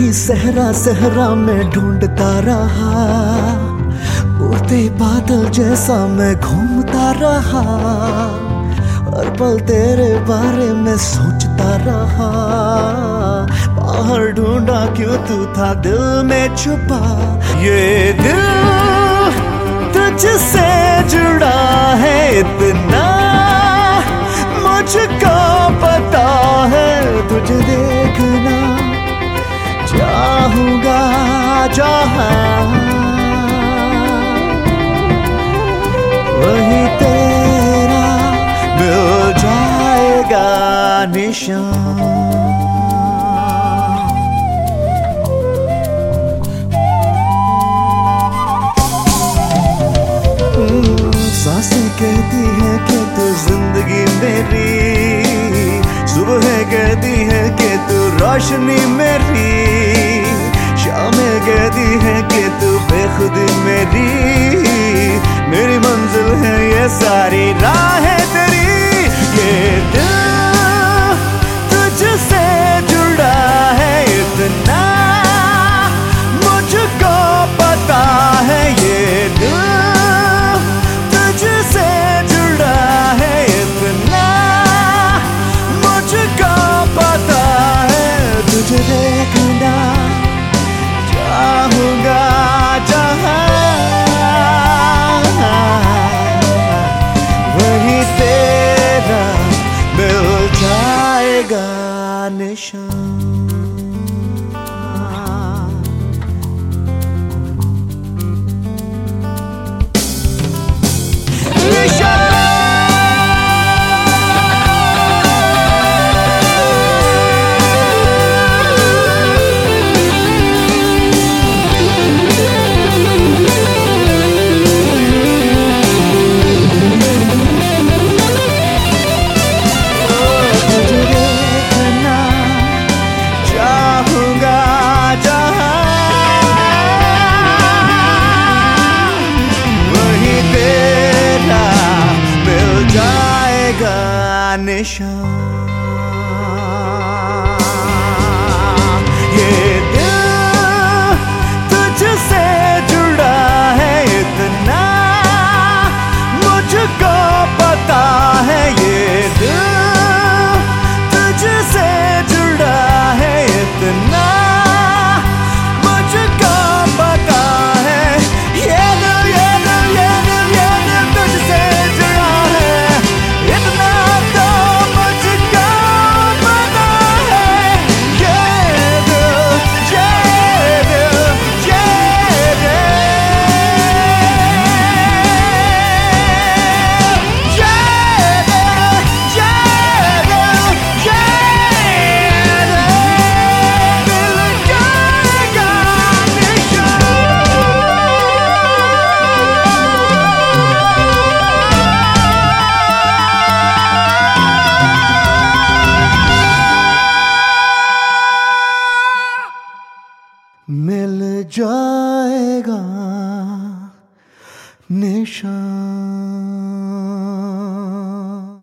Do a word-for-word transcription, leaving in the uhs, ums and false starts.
सहरा सहरा में ढूंढता रहा, उड़ते बादल जैसा मैं घूमता रहा, हर पल तेरे बारे में सोचता रहा। बाहर ढूंढा क्यों तू था दिल में छुपा, ये दिल तुझसे जुड़ा है इतना मुझको पता है। तुझे देखना चाहूंगा जहां, वही तेरा मिल जाएगा निशान। सांसें कहती है कि तू जिंदगी मेरी, सुबह कहती है कि तू रोशनी मेरी, शामें कहती है कि तू बेखुदी मेरी, मेरी मंजिल है ये सारी राहें तेरी। ये दिल तुझसे जुड़ा है इतना मुझको पता है, ये दिल तुझे देखना चाहूंगा जहां, वही तेरा मिल जाएगा निशान। निशान ये दिल तुझसे जुड़ा है इतना मुझको पता है, ये दिल तुझसे जुड़ा है इतना मुझको पता है, ये दिल ये दिल ये दिल ये दिल तुझसे जुड़ा है इतना मिल जा।